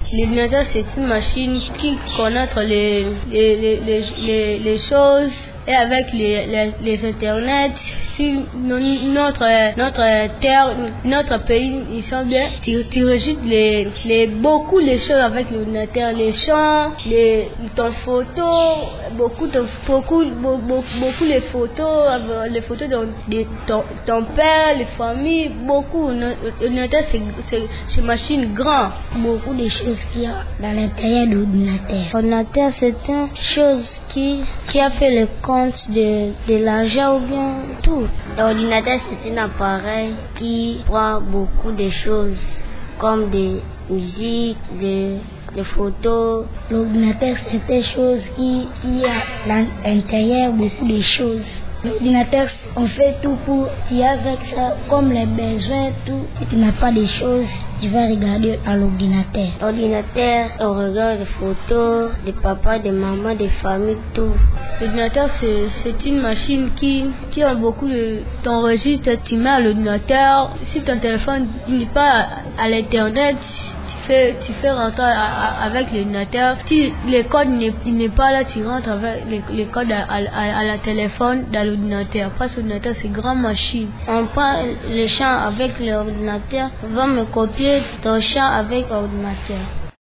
L'ordinateur, c'est une machine qui connaît les choses. Et avec les internets, si notre terre, notre pays, ils sont bien, tu registres beaucoup les choses avec l'ordinateur, les chants, ton photo, beaucoup les photos de ton père, les familles, beaucoup. L'ordinateur, c'est une machine grande. Beaucoup de choses qu'il y a dans l'intérieur de l'ordinateur. L'ordinateur, c'est une chose qui a fait le compte de l'argent ou bien tout. L'ordinateur, c'est un appareil qui prend beaucoup de choses comme des musiques, des photos. L'ordinateur, c'est une chose qui a dans l'intérieur beaucoup de choses. L'ordinateur, on fait tout pour tirer avec ça, comme les besoins, tout. Si tu n'as pas de choses, tu vas regarder à l'ordinateur. L'ordinateur, on regarde des photos de papa, de maman, de famille, tout. L'ordinateur, c'est une machine qui a beaucoup de... T'enregistres, tu mets à l'ordinateur. Si ton téléphone n'est pas à l'internet, tu fais rentrer avec l'ordinateur. Si le code n'est pas là, tu rentres avec les codes à la téléphone dans l'ordinateur. Parce que l'ordinateur, c'est une grande machine. On prend le champ avec l'ordinateur, on va me copier ton champ avec l'ordinateur.